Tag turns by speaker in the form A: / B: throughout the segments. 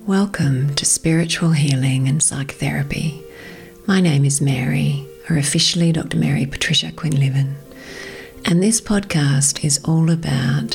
A: Welcome to Spiritual Healing and Psychotherapy. My name is Mary, or officially Dr. Mary Patricia Quinlivan, and this podcast is all about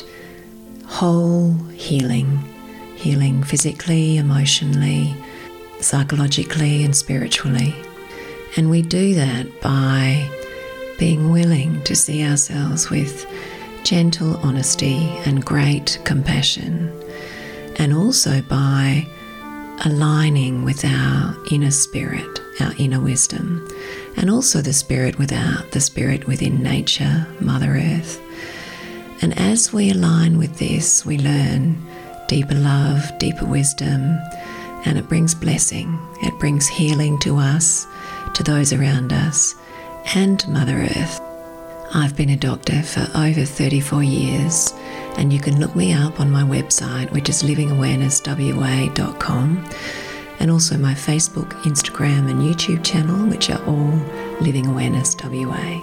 A: whole healing physically, emotionally, psychologically and spiritually. And we do that by being willing to see ourselves with gentle honesty and great compassion, and also by aligning with our inner spirit, our inner wisdom, and also the spirit within nature, Mother Earth. And as we align with this, we learn deeper love, deeper wisdom, and it brings blessing. It brings healing to us, to those around us, and Mother Earth. I've been a doctor for over 34 years, and you can look me up on my website, which is livingawarenesswa.com, and also my Facebook, Instagram and YouTube channel, which are all Living Awareness WA.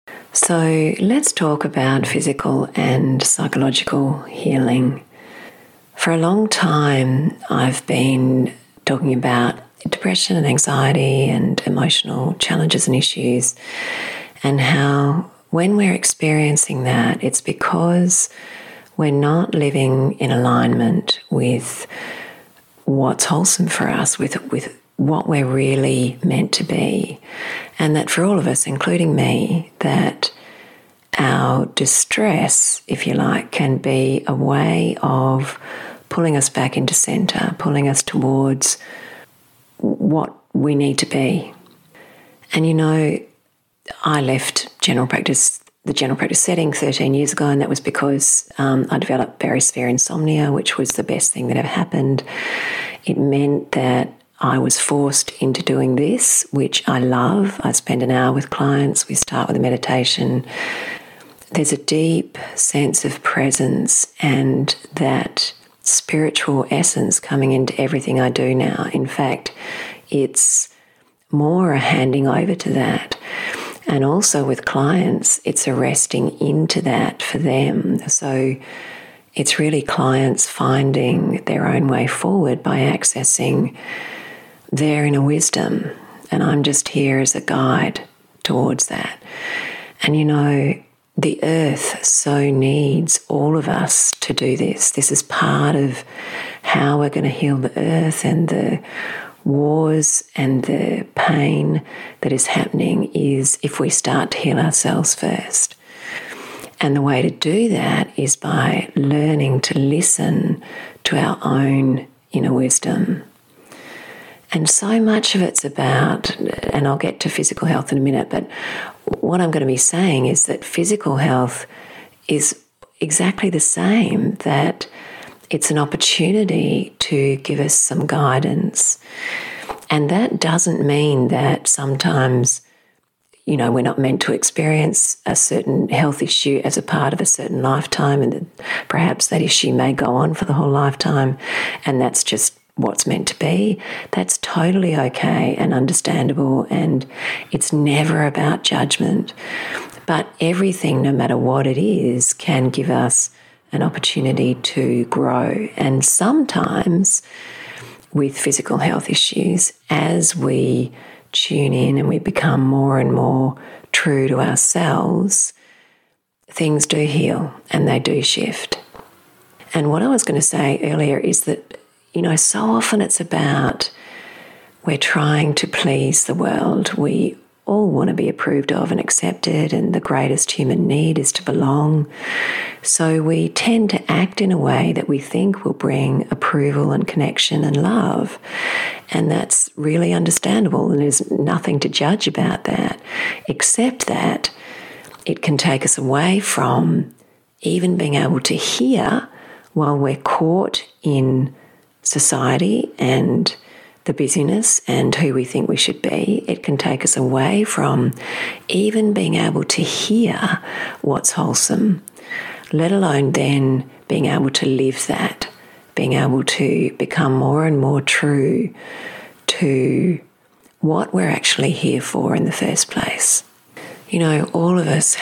A: So let's talk about physical and psychological healing. For a long time, I've been talking about depression and anxiety and emotional challenges and issues, and how when we're experiencing that, it's because we're not living in alignment with what's wholesome for us, with what we're really meant to be. And that for all of us, including me, that our distress, if you like, can be a way of pulling us back into center, pulling us towards what we need to be. And you know, I left the general practice setting 13 years ago, and that was because I developed very severe insomnia, which was the best thing that ever happened. It meant that I was forced into doing this, which I love. I spend an hour with clients. We start with a meditation. There's a deep sense of presence and that spiritual essence coming into everything I do now. In fact, it's more a handing over to that. And also with clients, it's a resting into that for them. So it's really clients finding their own way forward by accessing their inner wisdom. And I'm just here as a guide towards that. And you know, the earth so needs all of us to do this. This is part of how we're going to heal the earth, and the wars and the pain that is happening is if we start to heal ourselves first. And the way to do that is by learning to listen to our own inner wisdom. And so much of it's about, and I'll get to physical health in a minute, but what I'm going to be saying is that physical health is exactly the same, that it's an opportunity to give us some guidance. And that doesn't mean that sometimes, you know, we're not meant to experience a certain health issue as a part of a certain lifetime, and that perhaps that issue may go on for the whole lifetime, and that's just what's meant to be. That's totally okay and understandable, and it's never about judgment. But everything, no matter what it is, can give us an opportunity to grow. And sometimes with physical health issues, as we tune in and we become more and more true to ourselves, things do heal and they do shift. And what I was going to say earlier is that, you know, so often it's about we're trying to please the world. We all want to be approved of and accepted, and the greatest human need is to belong. So we tend to act in a way that we think will bring approval and connection and love. And that's really understandable, and there's nothing to judge about that, except that it can take us away from even being able to hear while we're caught in society and the busyness and who we think we should be. It can take us away from even being able to hear what's wholesome, let alone then being able to live that, being able to become more and more true to what we're actually here for in the first place. You know, all of us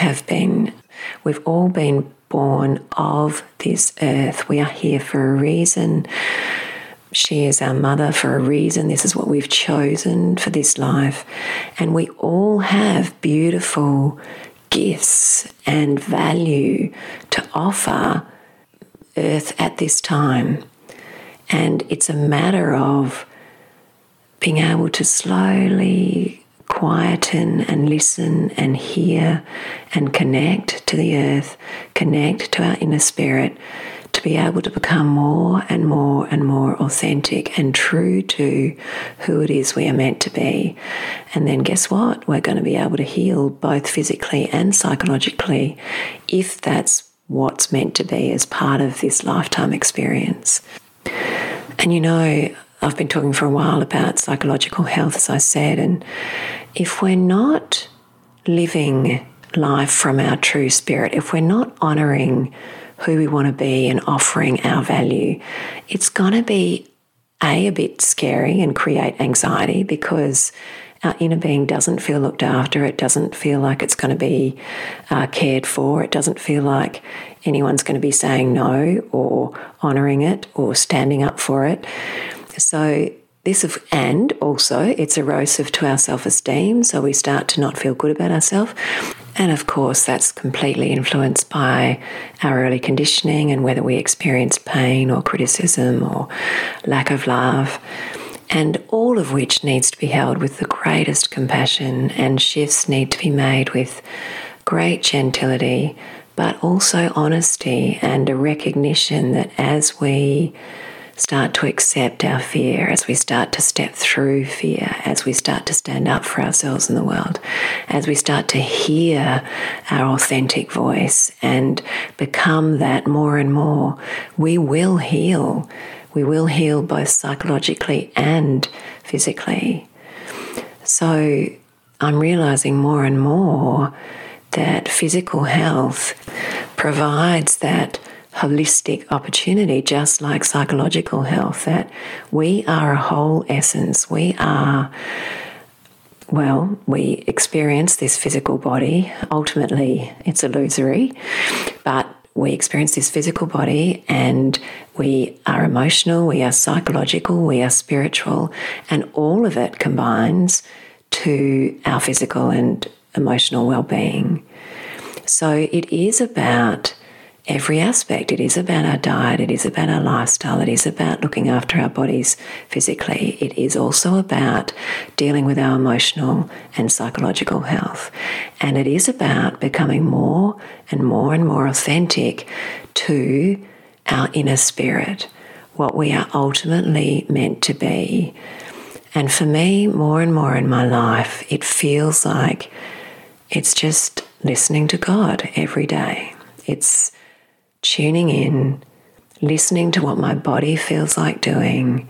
A: we've all been born of this earth. We are here for a reason. She is our mother for a reason. This is what we've chosen for this life. And we all have beautiful gifts and value to offer Earth at this time. And it's a matter of being able to slowly quieten and listen and hear and connect to the earth, connect to our inner spirit, to be able to become more and more and more authentic and true to who it is we are meant to be. And then guess what? We're going to be able to heal both physically and psychologically if that's what's meant to be as part of this lifetime experience. And you know, I've been talking for a while about psychological health, as I said, and if we're not living life from our true spirit, if we're not honouring who we want to be and offering our value, it's going to be a bit scary and create anxiety because our inner being doesn't feel looked after. It doesn't feel like it's going to be cared for. It doesn't feel like anyone's going to be saying no or honouring it or standing up for it. So and also it's erosive to our self-esteem, so we start to not feel good about ourselves. And of course, that's completely influenced by our early conditioning and whether we experience pain or criticism or lack of love, and all of which needs to be held with the greatest compassion, and shifts need to be made with great gentility, but also honesty and a recognition that as we start to accept our fear, as we start to step through fear, as we start to stand up for ourselves in the world, as we start to hear our authentic voice and become that more and more, we will heal. We will heal both psychologically and physically. So I'm realizing more and more that physical health provides that holistic opportunity, just like psychological health, that we are a whole essence. We experience this physical body. Ultimately, it's illusory, but we experience this physical body and we are emotional, we are psychological, we are spiritual, and all of it combines to our physical and emotional well-being. So it is about every aspect. It is about our diet, it is about our lifestyle, it is about looking after our bodies physically. It is also about dealing with our emotional and psychological health. And it is about becoming more and more and more authentic to our inner spirit, what we are ultimately meant to be. And for me, more and more in my life, it feels like it's just listening to God every day. It's tuning in, listening to what my body feels like doing,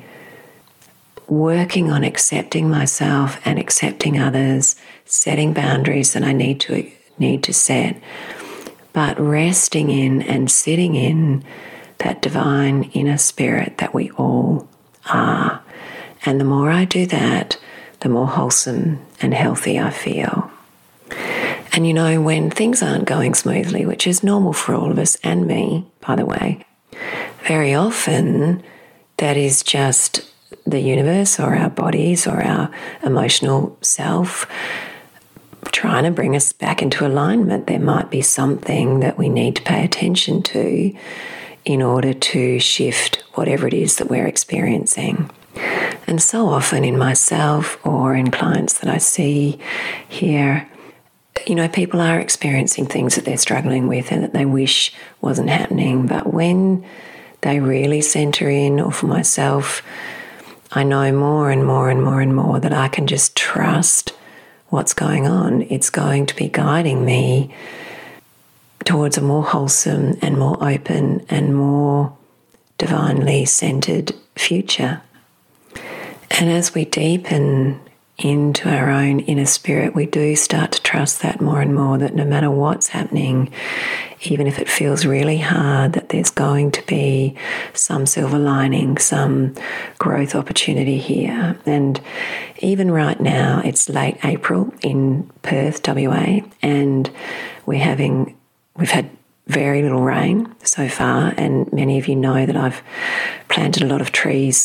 A: working on accepting myself and accepting others, setting boundaries that I need to set, but resting in and sitting in that divine inner spirit that we all are. And the more I do that, the more wholesome and healthy I feel. And you know, when things aren't going smoothly, which is normal for all of us, and me, by the way, very often that is just the universe or our bodies or our emotional self trying to bring us back into alignment. There might be something that we need to pay attention to in order to shift whatever it is that we're experiencing. And so often in myself or in clients that I see here, you know, people are experiencing things that they're struggling with and that they wish wasn't happening. But when they really center in, or for myself, I know more and more and more and more that I can just trust what's going on. It's going to be guiding me towards a more wholesome and more open and more divinely centered future. And as we deepen into our own inner spirit, we do start to trust that more and more, that no matter what's happening, even if it feels really hard, that there's going to be some silver lining, some growth opportunity here. And even right now, it's late April in Perth, WA, and we've had very little rain so far, and many of you know that I've planted a lot of trees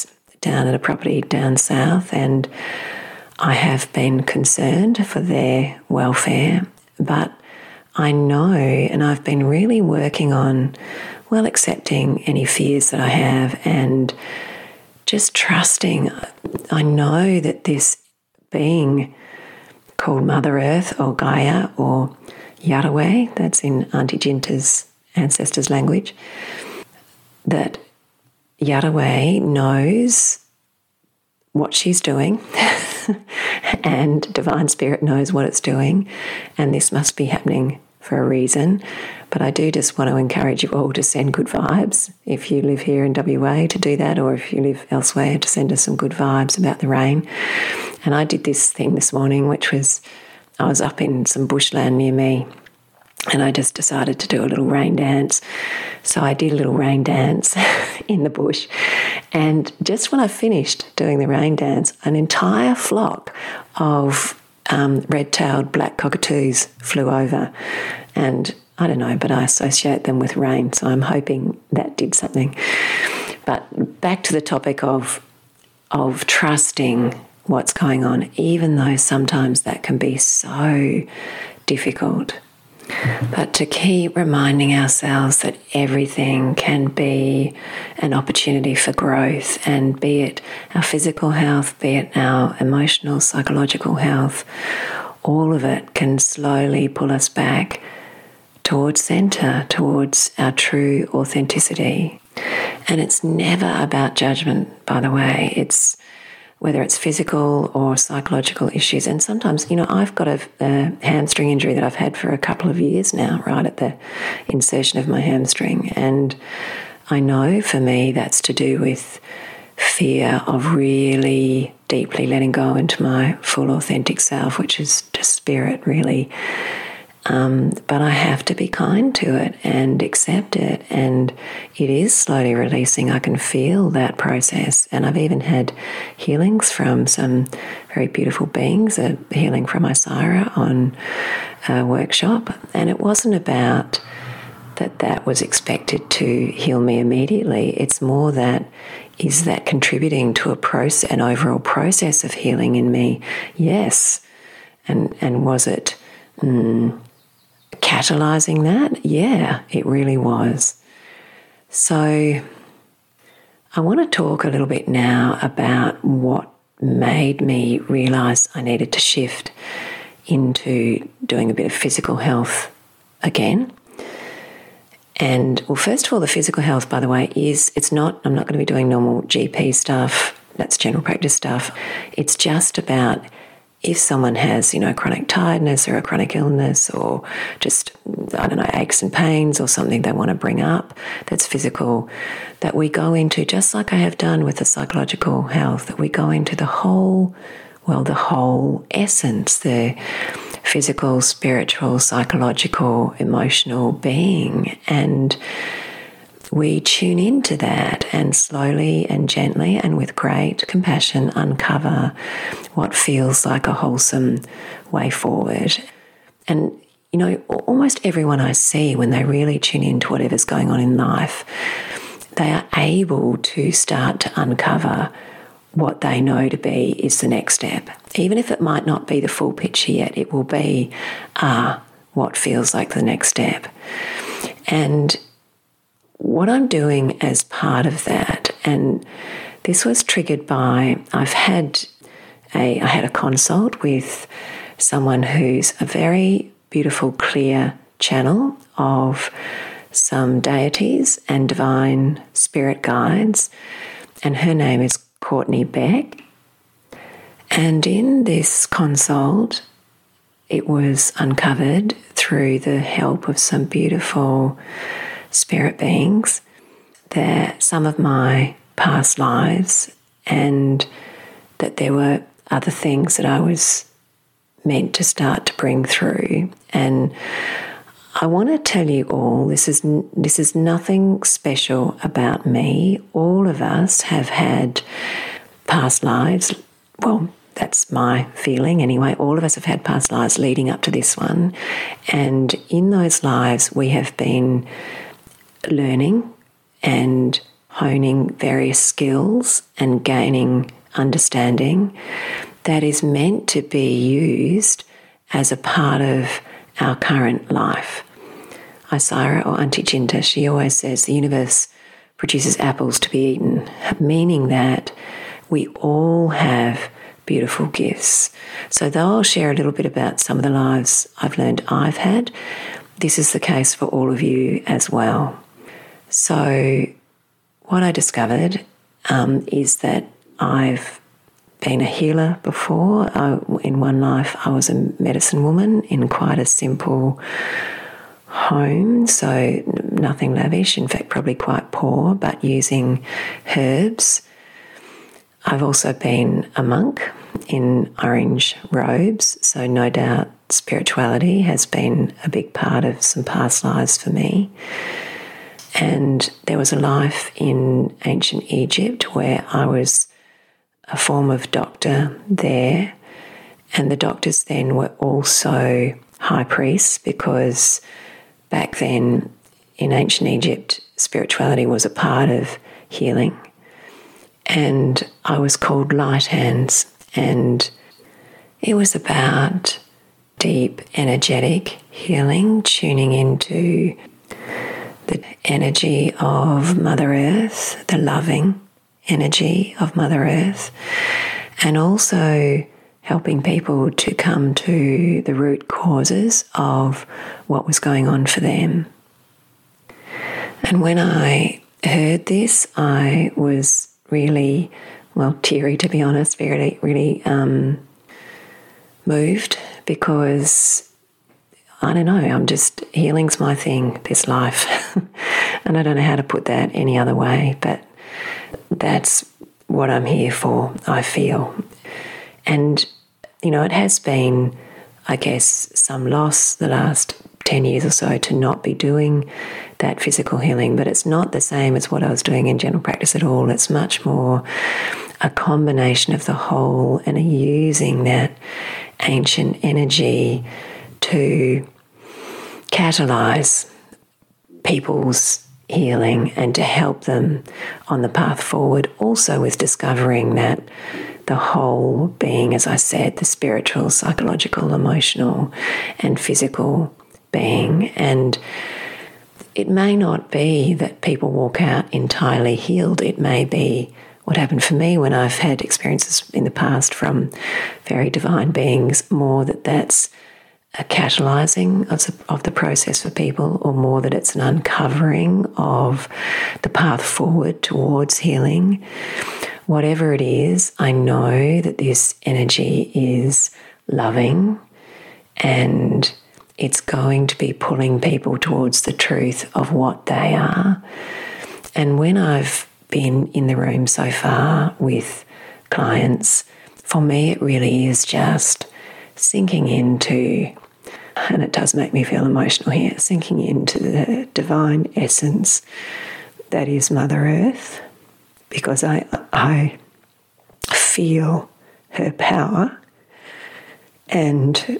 A: down at a property down south, and I have been concerned for their welfare, but I know, and I've been really working on, well, accepting any fears that I have and just trusting. I know that this being called Mother Earth or Gaia or Yahweh, that's in Auntie Jinta's ancestors' language, that Yahweh knows what she's doing and Divine Spirit knows what it's doing, and this must be happening for a reason. But I do just want to encourage you all to send good vibes. If you live here in WA, to do that, or if you live elsewhere, to send us some good vibes about the rain. And I did this thing this morning, which was, I was up in some bushland near me, and I just decided to do a little rain dance. So I did a little rain dance in the bush. And just when I finished doing the rain dance, an entire flock of red-tailed black cockatoos flew over. And I don't know, but I associate them with rain, so I'm hoping that did something. But back to the topic of trusting what's going on, even though sometimes that can be so difficult. But to keep reminding ourselves that everything can be an opportunity for growth, and be it our physical health, be it our emotional, psychological health, all of it can slowly pull us back towards center, towards our true authenticity. And it's never about judgment, by the way. It's whether it's physical or psychological issues. And sometimes, I've got a hamstring injury that I've had for a couple of years now, right at the insertion of my hamstring. And I know for me that's to do with fear of really deeply letting go into my full authentic self, which is just spirit, really. But I have to be kind to it and accept it, and it is slowly releasing. I can feel that process, and I've even had healings from some very beautiful beings, a healing from Isira on a workshop, and it wasn't about that was expected to heal me immediately. It's more that, is that contributing to an overall process of healing in me? Yes. And was it catalyzing that? Yeah, it really was. So I want to talk a little bit now about what made me realise I needed to shift into doing a bit of physical health again. And, well, first of all, the physical health, by the way, I'm not going to be doing normal GP stuff, that's general practice stuff. It's just about if someone has, chronic tiredness or a chronic illness, or just, aches and pains or something they want to bring up that's physical, that we go into, just like I have done with the psychological health, that we go into the whole essence, the physical, spiritual, psychological, emotional being, and we tune into that and slowly and gently and with great compassion uncover what feels like a wholesome way forward. And, almost everyone I see, when they really tune into whatever's going on in life, they are able to start to uncover what they know to be is the next step. Even if it might not be the full picture yet, it will be what feels like the next step. And what I'm doing as part of that, and this was triggered by, I had a consult with someone who's a very beautiful, clear channel of some deities and divine spirit guides, and her name is Courtney Beck. And in this consult, it was uncovered through the help of some beautiful spirit beings that some of my past lives, and that there were other things that I was meant to start to bring through. And I want to tell you all, this is nothing special about me. All of us have had past lives. Well, that's my feeling anyway. All of us have had past lives leading up to this one. And in those lives, we have been learning and honing various skills and gaining understanding that is meant to be used as a part of our current life. Isira, or Auntie Jinta, she always says the universe produces apples to be eaten, meaning that we all have beautiful gifts. So though I'll share a little bit about some of the lives I've learned I've had, this is the case for all of you as well. So what I discovered is that I've been a healer before. In one life, I was a medicine woman in quite a simple home, so nothing lavish, in fact probably quite poor, but using herbs. I've also been a monk in orange robes, so no doubt spirituality has been a big part of some past lives for me. And there was a life in ancient Egypt where I was a form of doctor there, and the doctors then were also high priests, because back then in ancient Egypt, spirituality was a part of healing. And I was called Light Hands, and it was about deep energetic healing, tuning into the energy of Mother Earth, the loving energy of Mother Earth, and also helping people to come to the root causes of what was going on for them. And when I heard this, I was really, teary, to be honest, really moved, because I don't know, healing's my thing, this life. And I don't know how to put that any other way, but that's what I'm here for, I feel. And, it has been, I guess, some loss the last 10 years or so to not be doing that physical healing, but it's not the same as what I was doing in general practice at all. It's much more a combination of the whole, and using that ancient energy to catalyse people's healing and to help them on the path forward, also with discovering that the whole being, as I said, the spiritual, psychological, emotional and physical being. And it may not be that people walk out entirely healed. It may be what happened for me when I've had experiences in the past from very divine beings, more that's a catalysing of the process for people, or more that it's an uncovering of the path forward towards healing. Whatever it is, I know that this energy is loving, and it's going to be pulling people towards the truth of what they are. And when I've been in the room so far with clients, for me it really is just sinking into, and it does make me feel emotional here, sinking into the divine essence that is Mother Earth, because I feel her power, and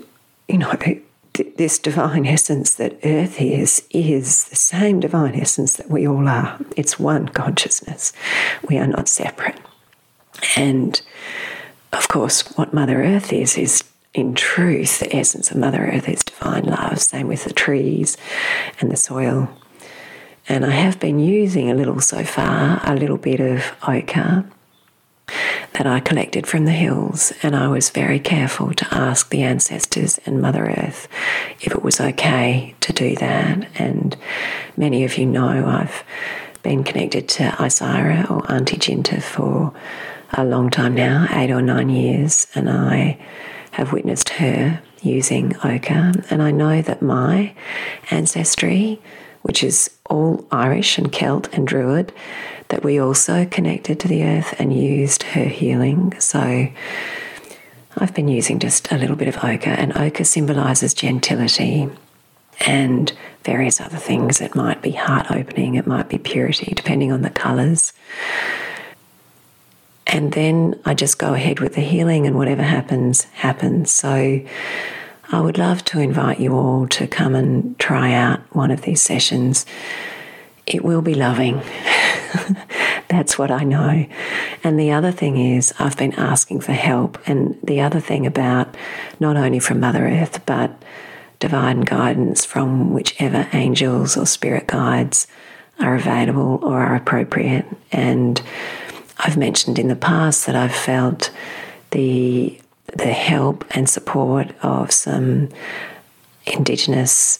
A: this divine essence that Earth is the same divine essence that we all are. It's one consciousness. We are not separate. And of course, what Mother Earth is in truth, the essence of Mother Earth is divine love. Same with the trees and the soil. And I have been using a little bit of ochre that I collected from the hills, and I was very careful to ask the ancestors and Mother Earth if it was okay to do that. And many of you know I've been connected to Isira, or Auntie Jinta, for a long time now, 8 or 9 years, and I have witnessed her using ochre. And I know that my ancestry, which is all Irish and Celt and Druid, that we also connected to the earth and used her healing. So I've been using just a little bit of ochre, and ochre symbolises gentility and various other things. It might be heart opening, it might be purity, depending on the colours. And then I just go ahead with the healing, and whatever happens, happens. So I would love to invite you all to come and try out one of these sessions. It will be loving. That's what I know. And the other thing is I've been asking for help. And the other thing about not only from Mother Earth, but divine guidance from whichever angels or spirit guides are available or are appropriate. And I've mentioned in the past that I've felt the help and support of some Indigenous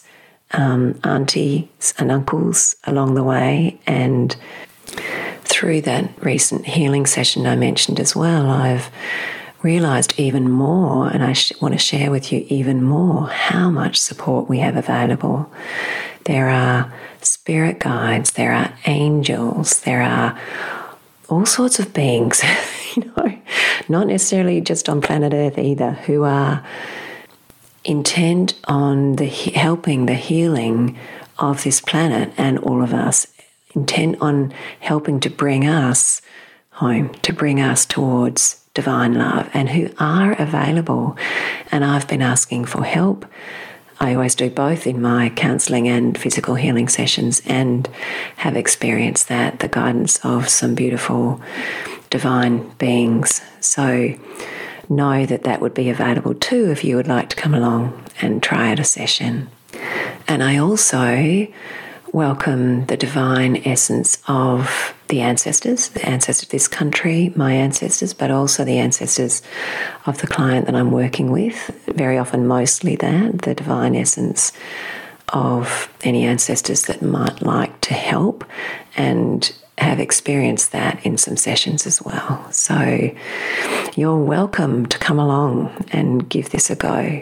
A: aunties and uncles along the way. And through that recent healing session I mentioned as well, I've realised even more, and I want to share with you even more, how much support we have available. There are spirit guides, there are angels, there are all sorts of beings, not necessarily just on planet Earth either, who are intent on helping the healing of this planet and all of us, intent on helping to bring us home, to bring us towards divine love, and who are available. And I've been asking for help. I always do both in my counselling and physical healing sessions, and have experienced the guidance of some beautiful divine beings. So know that would be available too if you would like to come along and try out a session. And I also welcome the divine essence of the ancestors of this country, my ancestors, but also the ancestors of the client that I'm working with. Very often, mostly the divine essence of any ancestors that might like to help, and have experienced that in some sessions as well. So you're welcome to come along and give this a go.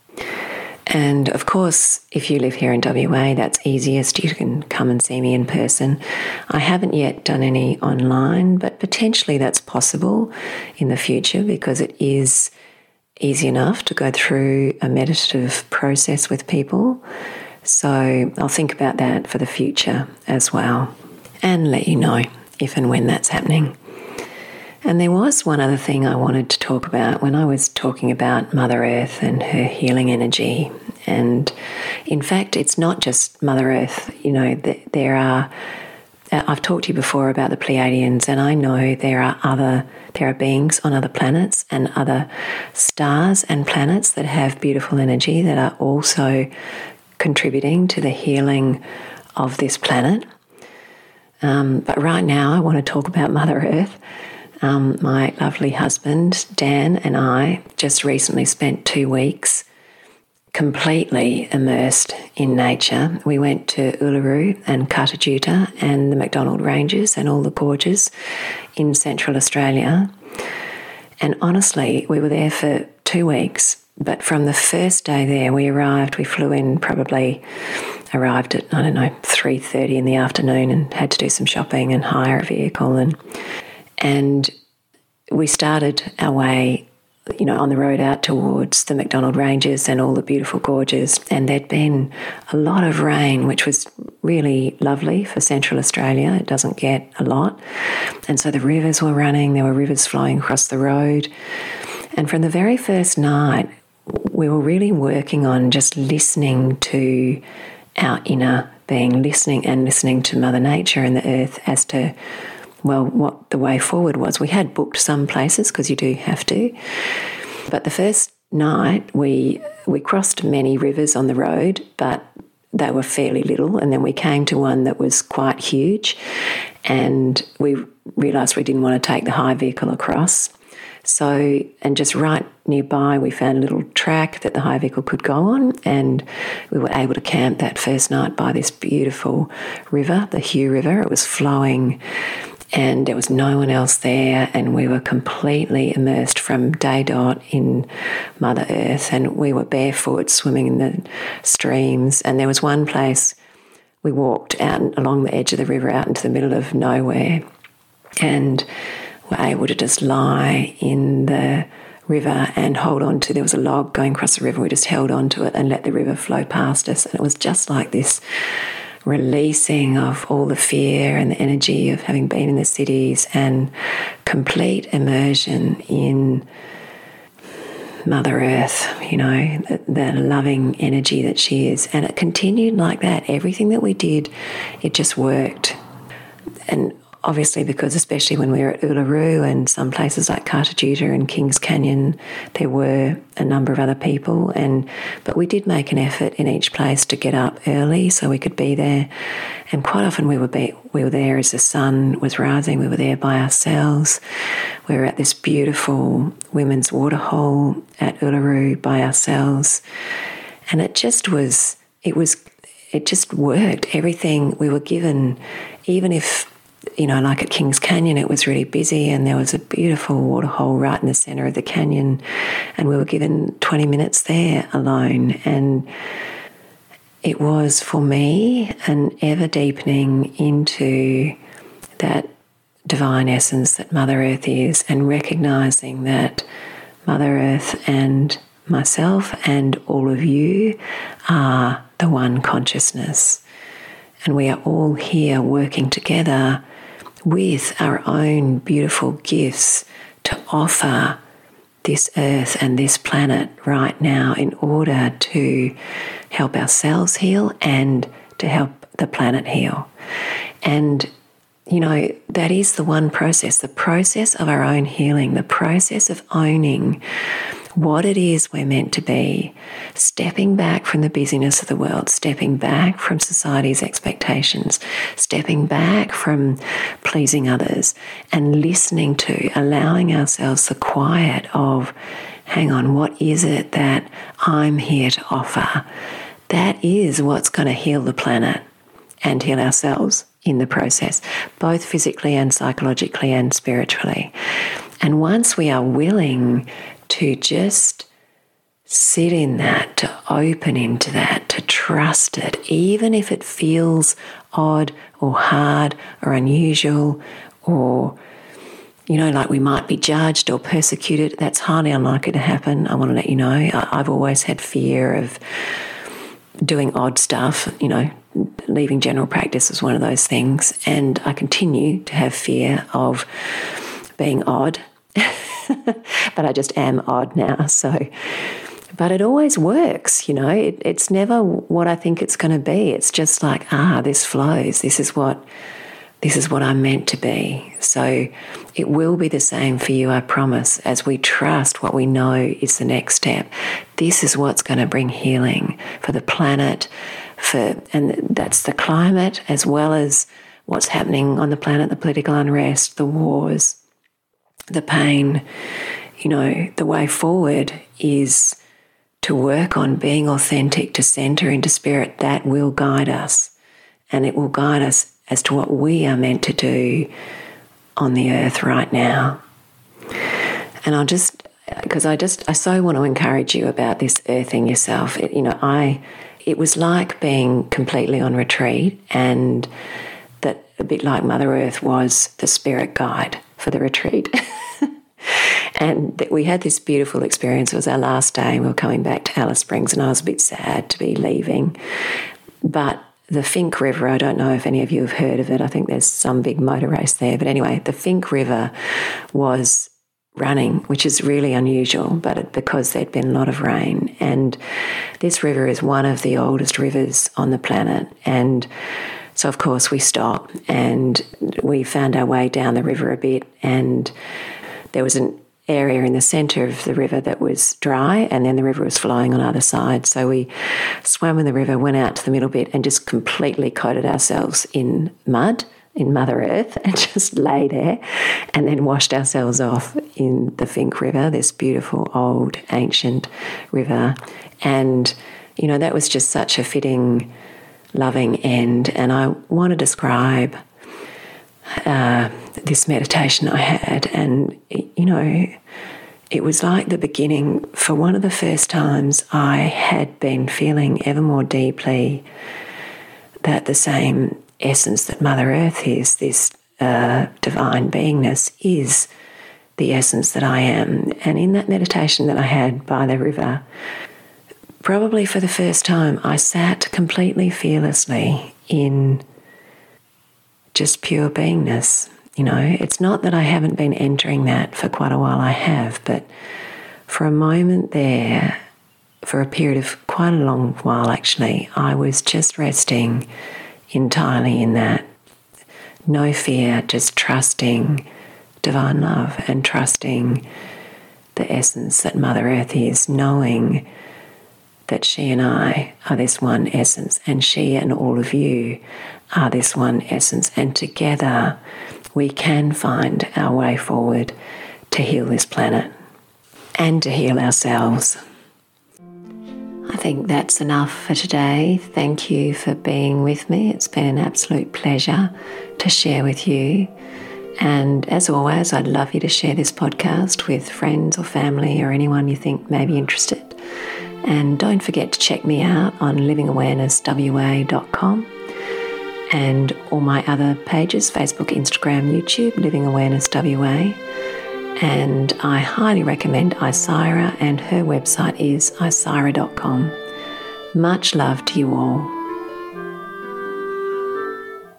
A: And of course, if you live here in WA, that's easiest. You can come and see me in person. I haven't yet done any online, but potentially that's possible in the future, because it is easy enough to go through a meditative process with people. So I'll think about that for the future as well, and let you know if and when that's happening. And there was one other thing I wanted to talk about when I was talking about Mother Earth and her healing energy. And in fact, it's not just Mother Earth. There are, I've talked to you before about the Pleiadians, and I know there are beings on other planets and other stars and planets that have beautiful energy that are also contributing to the healing of this planet. But right now I want to talk about Mother Earth. My lovely husband, Dan, and I just recently spent 2 weeks completely immersed in nature. We went to Uluru and Kata Tjuta and the MacDonald Ranges and all the gorges in Central Australia. And honestly, we were there for 2 weeks. But from the first day there, we flew in, arrived at, 3:30 in the afternoon, and had to do some shopping and hire a vehicle. And we started our way, on the road out towards the MacDonald Ranges and all the beautiful gorges. And there'd been a lot of rain, which was really lovely for Central Australia. It doesn't get a lot. And so the rivers were running. There were rivers flowing across the road. And from the very first night, we were really working on just listening to our inner being, listening to Mother Nature and the earth as to, what the way forward was. We had booked some places, because you do have to. But the first night we crossed many rivers on the road, but they were fairly little. And then we came to one that was quite huge, and we realised we didn't want to take the hire vehicle across. So, and just right nearby, we found a little track that the hire vehicle could go on, and we were able to camp that first night by this beautiful river, the Hugh River. It was flowing, and there was no one else there, and we were completely immersed from day dot in Mother Earth, and we were barefoot swimming in the streams. And there was one place we walked out along the edge of the river out into the middle of nowhere, and were able to just lie in the river and hold on to, there was a log going across the river, we just held on to it and let the river flow past us. And it was just like this releasing of all the fear and the energy of having been in the cities, and complete immersion in Mother Earth, the loving energy that she is. And it continued like that. Everything that we did, it just worked. And obviously, because especially when we were at Uluru and some places like Cartagena and Kings Canyon, there were a number of other people. But we did make an effort in each place to get up early so we could be there. And quite often we were there as the sun was rising. We were there by ourselves. We were at this beautiful women's waterhole at Uluru by ourselves. And it just worked. Everything we were given, even if, like at Kings Canyon, it was really busy and there was a beautiful waterhole right in the centre of the canyon, and we were given 20 minutes there alone. And it was, for me, an ever deepening into that divine essence that Mother Earth is, and recognising that Mother Earth and myself and all of you are the one consciousness. And we are all here working together with our own beautiful gifts to offer this earth and this planet right now in order to help ourselves heal and to help the planet heal. And, that is the one process, the process of our own healing, the process of owning what it is we're meant to be, stepping back from the busyness of the world, stepping back from society's expectations, stepping back from pleasing others, and listening to, allowing ourselves the quiet of, hang on, what is it that I'm here to offer? That is what's going to heal the planet and heal ourselves in the process, both physically and psychologically and spiritually. And once we are willing to just sit in that, to open into that, to trust it, even if it feels odd or hard or unusual or, like we might be judged or persecuted, that's highly unlikely to happen. I want to let you know. I've always had fear of doing odd stuff, leaving general practice was one of those things. And I continue to have fear of being odd. But I just am odd now. But it always works, It's never what I think it's going to be. It's just like, this flows. This is what I'm meant to be. So it will be the same for you, I promise, as we trust what we know is the next step. This is what's going to bring healing for the planet, and that's the climate, as well as what's happening on the planet, the political unrest, the wars, the pain. The way forward is to work on being authentic, to center into spirit. That will guide us, and it will guide us as to what we are meant to do on the earth right now. And I so want to encourage you about this earthing yourself. It was like being completely on retreat, and that a bit like Mother Earth was the spirit guide for the retreat. And that we had this beautiful experience. It was our last day. We were coming back to Alice Springs, and I was a bit sad to be leaving. But the Finke River, I don't know if any of you have heard of it. I think there's some big motor race there. But anyway, the Finke River was running, which is really unusual, but because there'd been a lot of rain. And this river is one of the oldest rivers on the planet. And so, of course, we stopped and we found our way down the river a bit, and there was an area in the centre of the river that was dry, and then the river was flowing on either side. So we swam in the river, went out to the middle bit and just completely coated ourselves in mud, in Mother Earth, and just lay there, and then washed ourselves off in the Finke River, this beautiful old ancient river. And, that was just such a fitting, loving end. And I want to describe this meditation I had, and it was like the beginning. For one of the first times, I had been feeling ever more deeply that the same essence that Mother Earth is, this divine beingness, is the essence that I am. And in that meditation that I had by the river, probably for the first time, I sat completely fearlessly in just pure beingness. It's not that I haven't been entering that for quite a while. I have, but for a moment there, for a period of quite a long while actually, I was just resting entirely in that, No fear, just trusting divine love and trusting the essence that Mother Earth is, knowing that she and I are this one essence, and she and all of you are this one essence, and together we can find our way forward to heal this planet and to heal ourselves. I think that's enough for today. Thank you for being with me. It's been an absolute pleasure to share with you. And as always, I'd love you to share this podcast with friends or family or anyone you think may be interested. And don't forget to check me out on livingawarenesswa.com and all my other pages, Facebook, Instagram, YouTube, Living Awareness WA. And I highly recommend Isira, and her website is isira.com. Much love to you all.